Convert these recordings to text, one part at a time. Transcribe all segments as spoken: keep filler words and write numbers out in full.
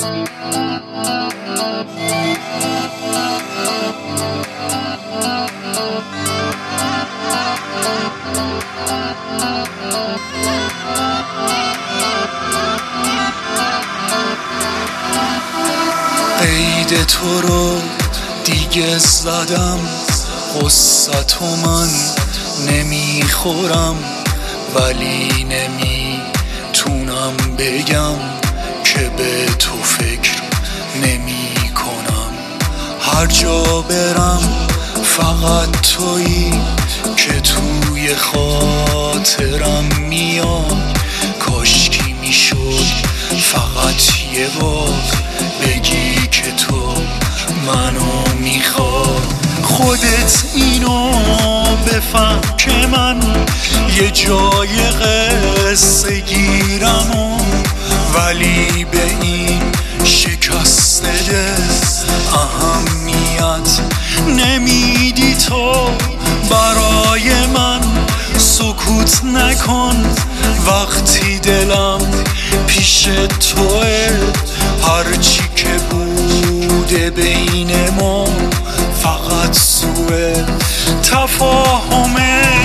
قید تو رو دیگه زدم، قصتو من نمیخورم، ولی نمیتونم بگم که به تو فکر نمی کنم. هر جا برم فقط تویی که توی خاطرم میاد. کاشکی میشد فقط یه بار بگی که تو منو میخوای. خودت اینو بفهم که من یه جای قصه گیرم، ولی به این شکست دل اهمیت نمیدی. تو برای من سکوت نکن وقتی دلم پیش توه. هرچی که بوده بین ما فقط سوء تفاهمه.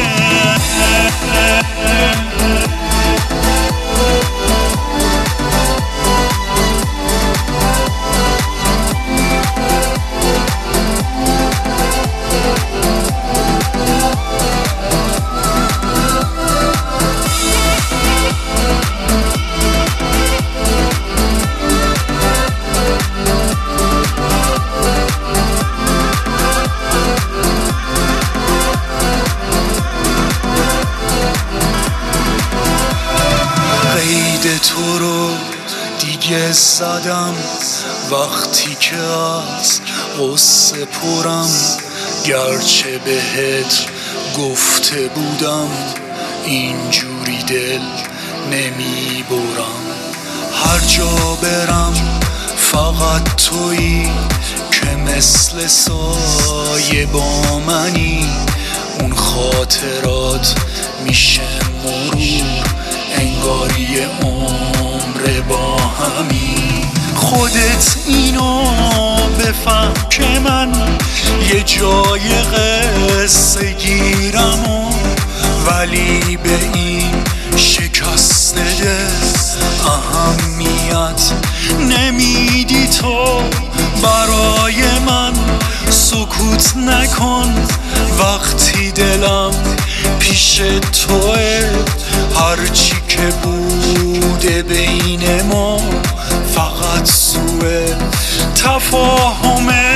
تو رو دیگه زدم وقتی که از قصه پرم. گرچه بهت گفته بودم اینجوری دل نمی برم. هر جا برم فقط تویی که مثل سایه با منی. اون خاطرات میشه مرور انگار یه عمر با همی. خودت اینو بفهم که من یه جای قصه گیرم، ولی به این شکست دل اهمیت نمیدی. تو برای من سکوت نکن وقتی دلم پیش توه. هرچی که بوده بین ما فقط سوء تفاهمه.